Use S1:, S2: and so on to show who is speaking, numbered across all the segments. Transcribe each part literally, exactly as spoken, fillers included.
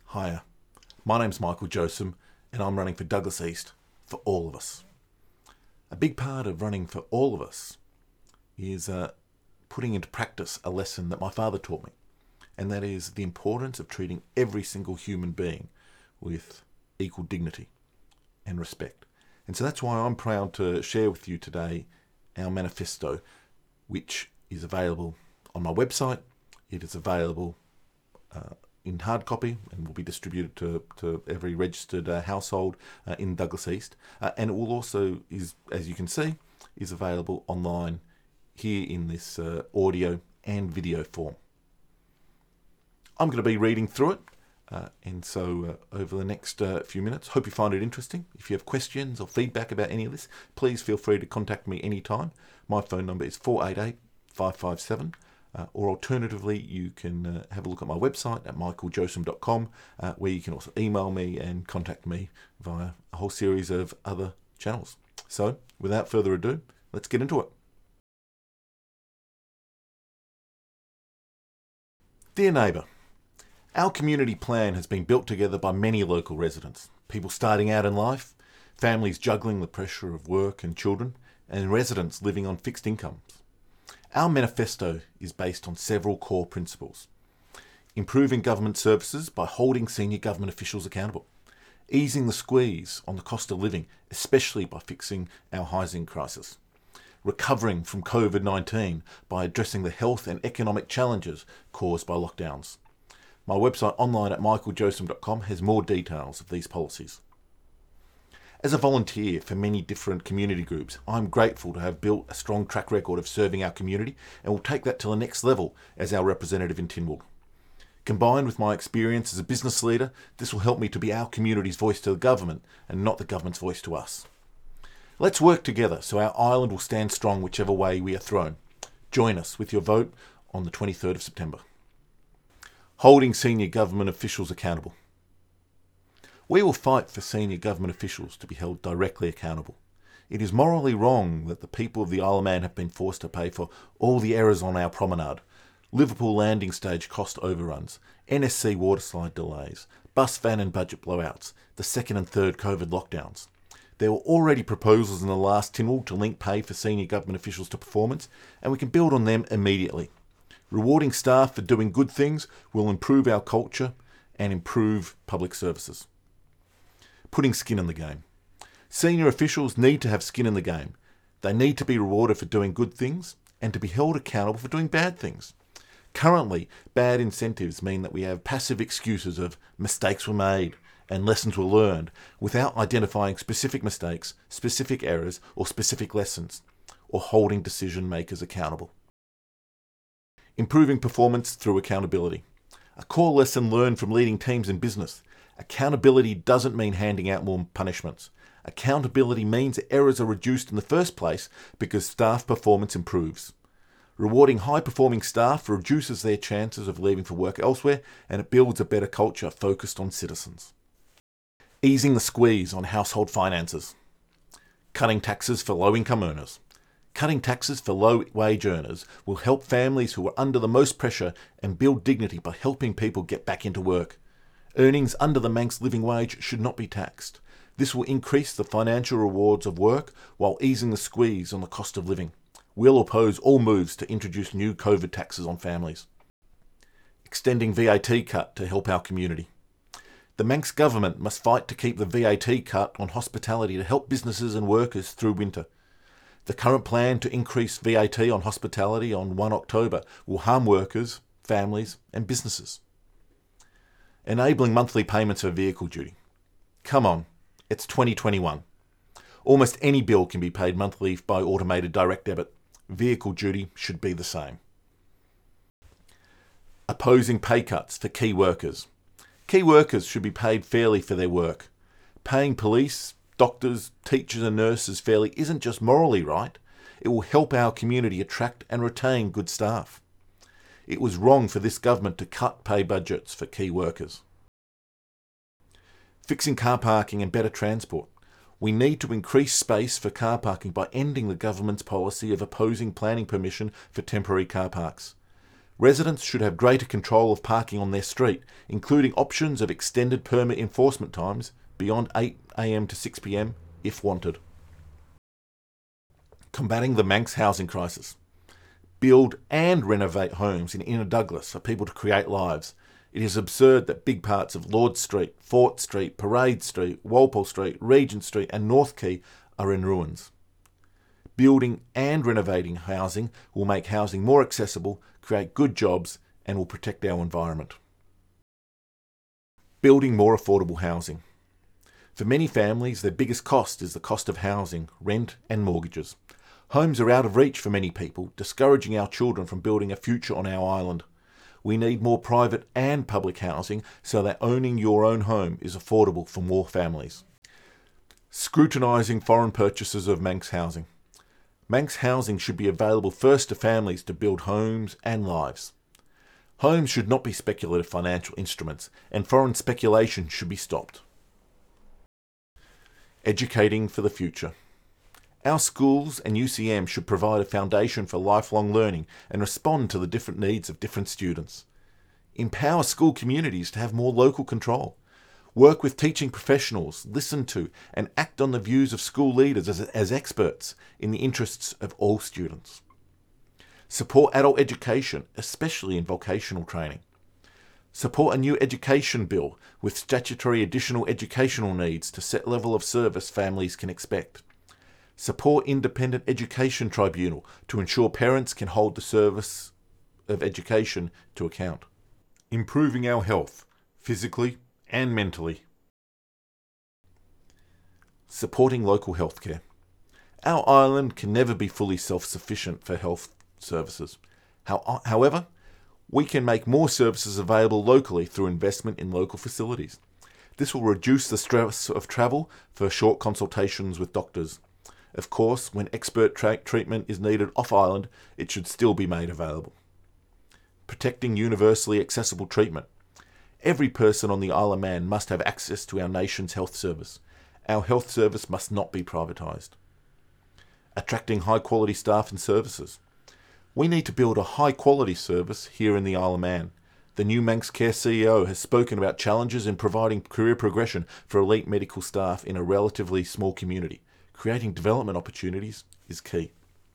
S1: Hiya, my name's Michael Josem and I'm running for Douglas East for all of us. A big part of running for all of us is uh, putting into practice a lesson that my father taught me, and that is the importance of treating every single human being with equal dignity and respect. And so that's why I'm proud to share with you today our manifesto, which is available on my website. It is available uh, in hard copy and will be distributed to, to every registered uh, household uh, in Douglas East. Uh, and it will also, is as you can see, is available online here in this uh, audio and video form. I'm going to be reading through it. Uh, and so uh, over the next uh, few minutes, hope you find it interesting. If you have questions or feedback about any of this, please feel free to contact me anytime. My phone number is four eight eight, five five seven. Uh, or alternatively, you can uh, have a look at my website at michael josem dot com, uh, where you can also email me and contact me via a whole series of other channels. So, without further ado, let's get into it. Dear neighbour, our community plan has been built together by many local residents, people starting out in life, families juggling the pressure of work and children, and residents living on fixed incomes. Our manifesto is based on several core principles. Improving government services by holding senior government officials accountable. Easing the squeeze on the cost of living, especially by fixing our housing crisis. Recovering from covid nineteen by addressing the health and economic challenges caused by lockdowns. My website online at michael josem dot com has more details of these policies. As a volunteer for many different community groups, I'm grateful to have built a strong track record of serving our community, and will take that to the next level as our representative in Tynwald. Combined with my experience as a business leader, this will help me to be our community's voice to the government and not the government's voice to us. Let's work together so our island will stand strong whichever way we are thrown. Join us with your vote on the twenty-third of September. Holding senior government officials accountable. We will fight for senior government officials to be held directly accountable. It is morally wrong that the people of the Isle of Man have been forced to pay for all the errors on our promenade, Liverpool landing stage cost overruns, N S C waterslide delays, bus van and budget blowouts, the second and third COVID lockdowns. There were already proposals in the last Tynwald to link pay for senior government officials to performance, and we can build on them immediately. Rewarding staff for doing good things will improve our culture and improve public services. Putting skin in the game. Senior officials need to have skin in the game. They need to be rewarded for doing good things and to be held accountable for doing bad things. Currently, bad incentives mean that we have passive excuses of mistakes were made and lessons were learned without identifying specific mistakes, specific errors, or specific lessons, or holding decision makers accountable. Improving performance through accountability. A core lesson learned from leading teams in business. Accountability doesn't mean handing out more punishments. Accountability means errors are reduced in the first place because staff performance improves. Rewarding high-performing staff reduces their chances of leaving for work elsewhere, and it builds a better culture focused on citizens. Easing the squeeze on household finances. Cutting taxes for low-income earners. Cutting taxes for low-wage earners will help families who are under the most pressure and build dignity by helping people get back into work. Earnings under the Manx living wage should not be taxed. This will increase the financial rewards of work while easing the squeeze on the cost of living. We'll oppose all moves to introduce new COVID taxes on families. Extending V A T cut to help our community. The Manx government must fight to keep the V A T cut on hospitality to help businesses and workers through winter. The current plan to increase V A T on hospitality on the first of October will harm workers, families and businesses. Enabling monthly payments for vehicle duty. Come on, it's twenty twenty-one. Almost any bill can be paid monthly by automated direct debit. Vehicle duty should be the same. Opposing pay cuts for key workers. Key workers should be paid fairly for their work. Paying police, doctors, teachers and nurses fairly isn't just morally right. It will help our community attract and retain good staff. It was wrong for this government to cut pay budgets for key workers. Fixing car parking and better transport. We need to increase space for car parking by ending the government's policy of opposing planning permission for temporary car parks. Residents should have greater control of parking on their street, including options of extended permit enforcement times beyond eight a m to six p m if wanted. Combating the Manx housing crisis. Build and renovate homes in Inner Douglas for people to create lives. It is absurd that big parts of Lord Street, Fort Street, Parade Street, Walpole Street, Regent Street and North Quay are in ruins. Building and renovating housing will make housing more accessible, create good jobs and will protect our environment. Building more affordable housing. For many families, their biggest cost is the cost of housing, rent and mortgages. Homes are out of reach for many people, discouraging our children from building a future on our island. We need more private and public housing so that owning your own home is affordable for more families. Scrutinising foreign purchases of Manx housing. Manx housing should be available first to families to build homes and lives. Homes should not be speculative financial instruments, and foreign speculation should be stopped. Educating for the future. Our schools and U C M should provide a foundation for lifelong learning and respond to the different needs of different students. Empower school communities to have more local control. Work with teaching professionals, listen to and act on the views of school leaders as, as experts in the interests of all students. Support adult education, especially in vocational training. Support a new education bill with statutory additional educational needs to set level of service families can expect. Support independent education tribunal to ensure parents can hold the service of education to account. Improving our health, physically and mentally. Supporting local healthcare. Our island can never be fully self-sufficient for health services. How, however, we can make more services available locally through investment in local facilities. This will reduce the stress of travel for short consultations with doctors. Of course, when expert tra- treatment is needed off-island, it should still be made available. Protecting universally accessible treatment. Every person on the Isle of Man must have access to our nation's health service. Our health service must not be privatised. Attracting high-quality staff and services. We need to build a high-quality service here in the Isle of Man. The new Manx Care C E O has spoken about challenges in providing career progression for elite medical staff in a relatively small community. Creating development opportunities is key.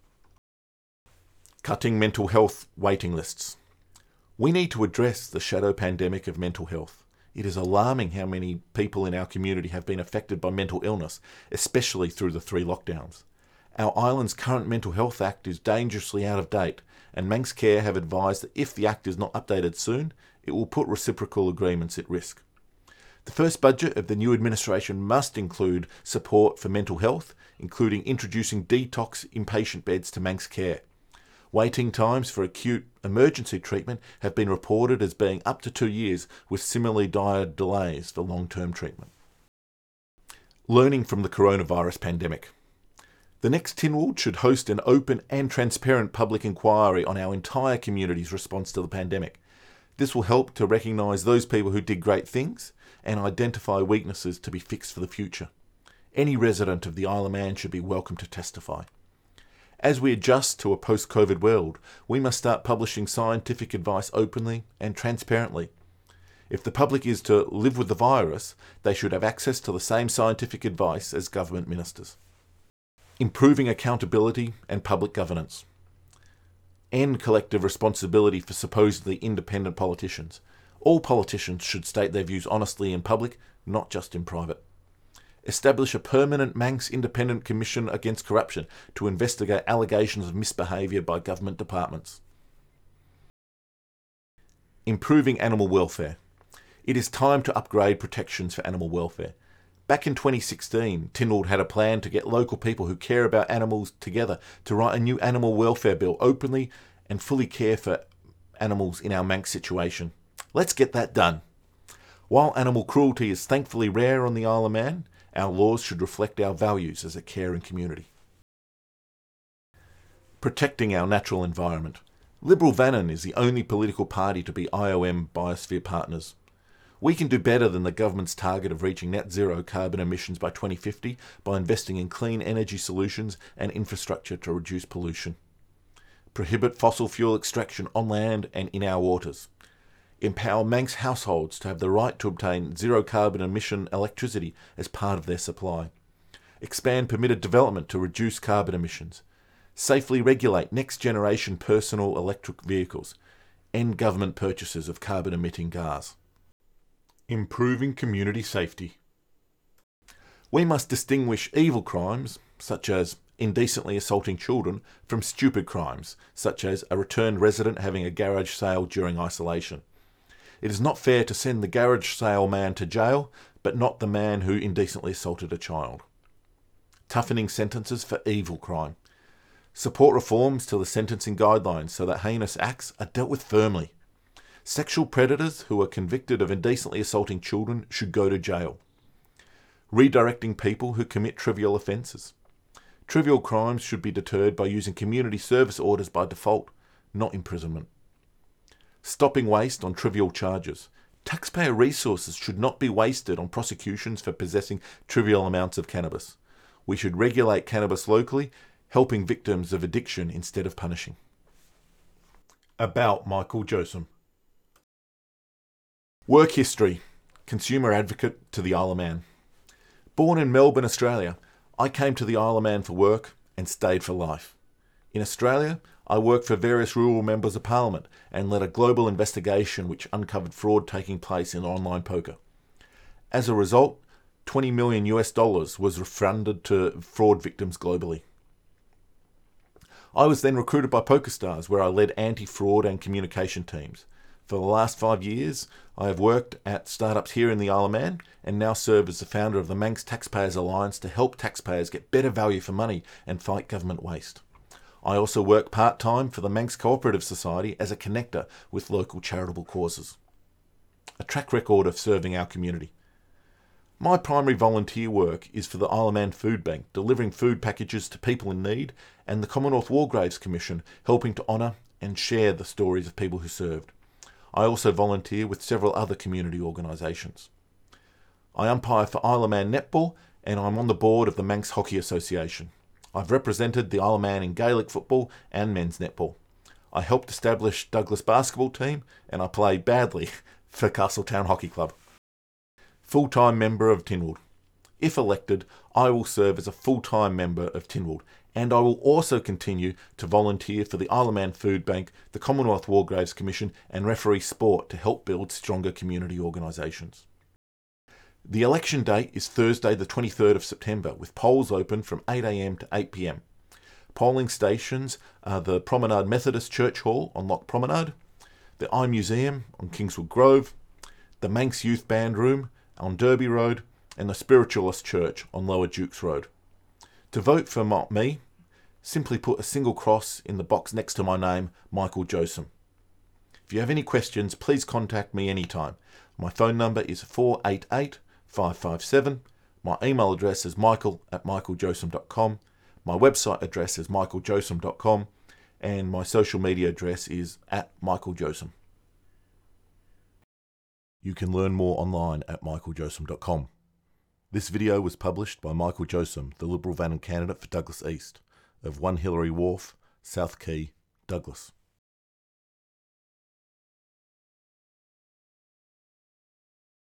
S1: Cutting mental health waiting lists. We need to address the shadow pandemic of mental health. It is alarming how many people in our community have been affected by mental illness, especially through the three lockdowns. Our island's current Mental Health Act is dangerously out of date, and Manx Care have advised that if the Act is not updated soon, it will put reciprocal agreements at risk. The first budget of the new administration must include support for mental health, including introducing detox inpatient beds to Manx Care. Waiting times for acute emergency treatment have been reported as being up to two years, with similarly dire delays for long-term treatment. Learning from the coronavirus pandemic. The next Tynwald should host an open and transparent public inquiry on our entire community's response to the pandemic. This will help to recognise those people who did great things and identify weaknesses to be fixed for the future. Any resident of the Isle of Man should be welcome to testify. As we adjust to a post-COVID world, we must start publishing scientific advice openly and transparently. If the public is to live with the virus, they should have access to the same scientific advice as government ministers. Improving accountability and public governance. End collective responsibility for supposedly independent politicians. All politicians should state their views honestly in public, not just in private. Establish a permanent Manx Independent Commission against corruption to investigate allegations of misbehaviour by government departments. Improving animal welfare. It is time to upgrade protections for animal welfare. Back in twenty sixteen, Tynwald had a plan to get local people who care about animals together to write a new animal welfare bill openly and fully care for animals in our Manx situation. Let's get that done. While animal cruelty is thankfully rare on the Isle of Man, our laws should reflect our values as a caring community. Protecting our natural environment. Liberal Vannin is the only political party to be I O M Biosphere Partners. We can do better than the government's target of reaching net zero carbon emissions by twenty fifty by investing in clean energy solutions and infrastructure to reduce pollution. prohibit fossil fuel extraction on land and in our waters, empower Manx households to have the right to obtain zero carbon emission electricity as part of their supply, expand permitted development to reduce carbon emissions, safely regulate next generation personal electric vehicles, end government purchases of carbon emitting cars. Improving community safety. We must distinguish evil crimes, such as indecently assaulting children, from stupid crimes, such as a returned resident having a garage sale during isolation. It is not fair to send the garage sale man to jail, but not the man who indecently assaulted a child. Toughening sentences for evil crime. Support reforms to the sentencing guidelines so that heinous acts are dealt with firmly. Sexual predators who are convicted of indecently assaulting children should go to jail. Redirecting people who commit trivial offences. Trivial crimes should be deterred by using community service orders by default, not imprisonment. Stopping waste on trivial charges. Taxpayer resources should not be wasted on prosecutions for possessing trivial amounts of cannabis. We should regulate cannabis locally, helping victims of addiction instead of punishing. About Michael Josum. Work history. Consumer advocate to the Isle of Man. Born in Melbourne, Australia, I came to the Isle of Man for work and stayed for life. In Australia, I worked for various rural members of parliament and led a global investigation which uncovered fraud taking place in online poker. As a result, twenty million US dollars was refunded to fraud victims globally. I was then recruited by PokerStars, where I led anti-fraud and communication teams. For the last five years, I have worked at startups here in the Isle of Man and now serve as the founder of the Manx Taxpayers Alliance to help taxpayers get better value for money and fight government waste. I also work part-time for the Manx Cooperative Society as a connector with local charitable causes. A track record of serving our community. My primary volunteer work is for the Isle of Man Food Bank, delivering food packages to people in need, and the Commonwealth War Graves Commission, helping to honour and share the stories of people who served. I also volunteer with several other community organisations. I umpire for Isle of Man Netball, and I'm on the board of the Manx Hockey Association. I've represented the Isle of Man in Gaelic football and men's netball. I helped establish Douglas basketball team, and I play badly for Castletown Hockey Club. Full-time member of Tynwald. If elected, I will serve as a full-time member of Tynwald, and I will also continue to volunteer for the Isle of Man Food Bank, the Commonwealth War Graves Commission, and Referee Sport to help build stronger community organisations. The election date is Thursday the twenty-third of September, with polls open from eight a m to eight p m. Polling stations are the Promenade Methodist Church Hall on Loch Promenade, the iMuseum on Kingswood Grove, the Manx Youth Band Room on Derby Road, and the Spiritualist Church on Lower Dukes Road. To vote for me, simply put a single cross in the box next to my name, Michael Josum. If you have any questions, please contact me anytime. My phone number is four eight eight, five five seven. My email address is michael at michael josum dot com. My website address is michael josum dot com. And my social media address is at michael josum. You can learn more online at michael josum dot com. This video was published by Michael Josum, the Liberal Vannon candidate for Douglas East, of One Hillary Wharf, South Quay, Douglas.